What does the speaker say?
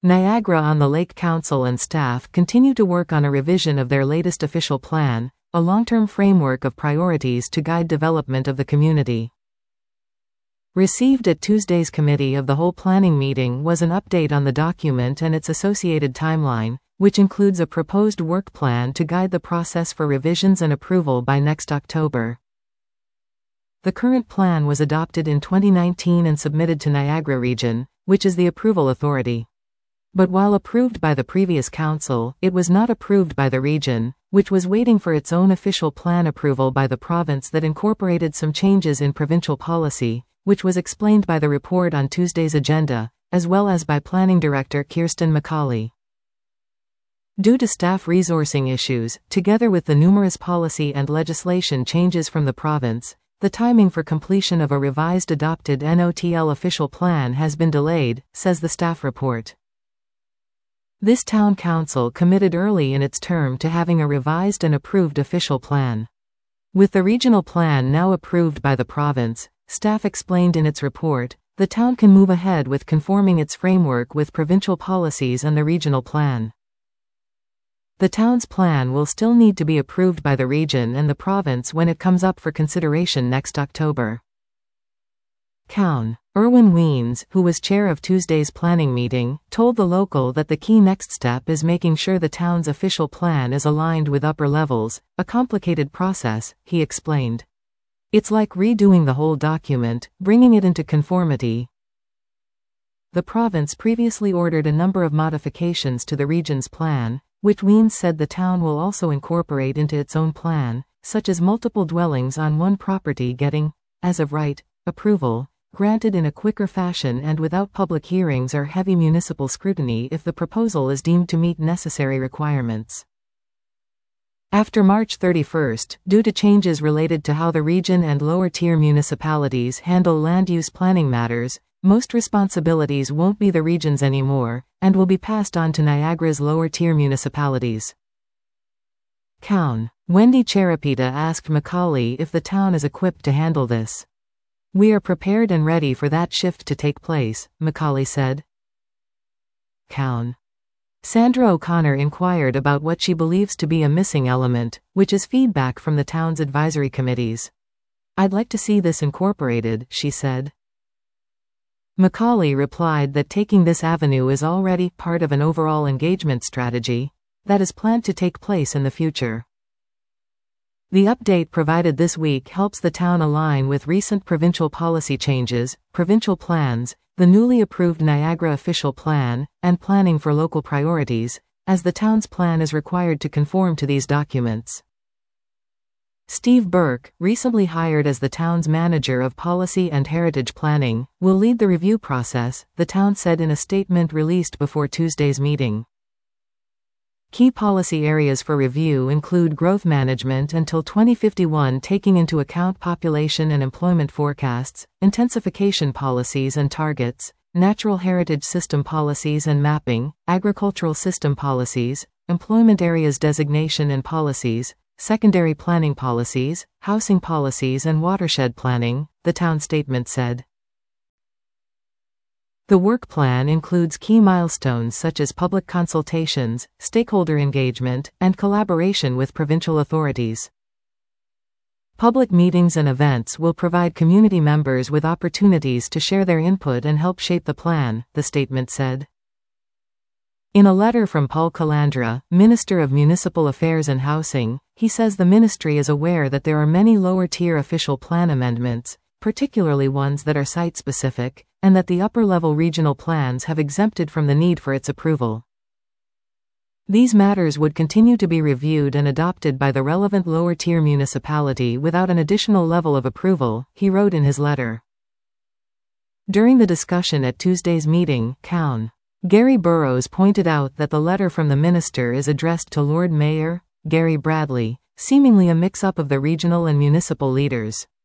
Niagara-on-the-Lake Council and staff continue to work on a revision of their latest official plan, a long-term framework of priorities to guide development of the community. Received at Tuesday's Committee of the Whole planning meeting was an update on the document and its associated timeline, which includes a proposed work plan to guide the process for revisions and approval by next October. The current plan was adopted in 2019 and submitted to Niagara Region, which is the approval authority. But while approved by the previous council, it was not approved by the region, which was waiting for its own official plan approval by the province that incorporated some changes in provincial policy, which was explained by the report on Tuesday's agenda, as well as by Planning Director Kirsten McCauley. Due to staff resourcing issues, together with the numerous policy and legislation changes from the province, the timing for completion of a revised adopted NOTL official plan has been delayed, says the staff report. This town council committed early in its term to having a revised and approved official plan. With the regional plan now approved by the province, staff explained in its report, the town can move ahead with conforming its framework with provincial policies and the regional plan. The town's plan will still need to be approved by the region and the province when it comes up for consideration next October. Cown. Erwin Wiens, who was chair of Tuesday's planning meeting, told the local that the key next step is making sure the town's official plan is aligned with upper levels, a complicated process, he explained. It's like redoing the whole document, bringing it into conformity. The province previously ordered a number of modifications to the region's plan, which Wiens said the town will also incorporate into its own plan, such as multiple dwellings on one property getting, as of right, approval, granted in a quicker fashion and without public hearings or heavy municipal scrutiny if the proposal is deemed to meet necessary requirements. After March 31, due to changes related to how the region and lower-tier municipalities handle land use planning matters, most responsibilities won't be the region's anymore, and will be passed on to Niagara's lower-tier municipalities. Cown. Wendy Cherapita asked McCauley if the town is equipped to handle this. We are prepared and ready for that shift to take place, McCauley said. Cown. Sandra O'Connor inquired about what she believes to be a missing element, which is feedback from the town's advisory committees. I'd like to see this incorporated, she said. McCauley replied that taking this avenue is already part of an overall engagement strategy that is planned to take place in the future. The update provided this week helps the town align with recent provincial policy changes, provincial plans, the newly approved Niagara official plan, and planning for local priorities, as the town's plan is required to conform to these documents. Steve Burke, recently hired as the town's manager of policy and heritage planning, will lead the review process, the town said in a statement released before Tuesday's meeting. Key policy areas for review include growth management until 2051 taking into account population and employment forecasts, intensification policies and targets, natural heritage system policies and mapping, agricultural system policies, employment areas designation and policies, secondary planning policies, housing policies and watershed planning, the town statement said. The work plan includes key milestones such as public consultations, stakeholder engagement, and collaboration with provincial authorities. Public meetings and events will provide community members with opportunities to share their input and help shape the plan, the statement said. In a letter from Paul Calandra, Minister of Municipal Affairs and Housing, he says the ministry is aware that there are many lower-tier official plan amendments, particularly ones that are site-specific, and that the upper-level regional plans have exempted from the need for its approval. These matters would continue to be reviewed and adopted by the relevant lower-tier municipality without an additional level of approval, he wrote in his letter. During the discussion at Tuesday's meeting, Cown. Gary Burrows pointed out that the letter from the minister is addressed to Lord Mayor Gary Bradley, seemingly a mix-up of the regional and municipal leaders.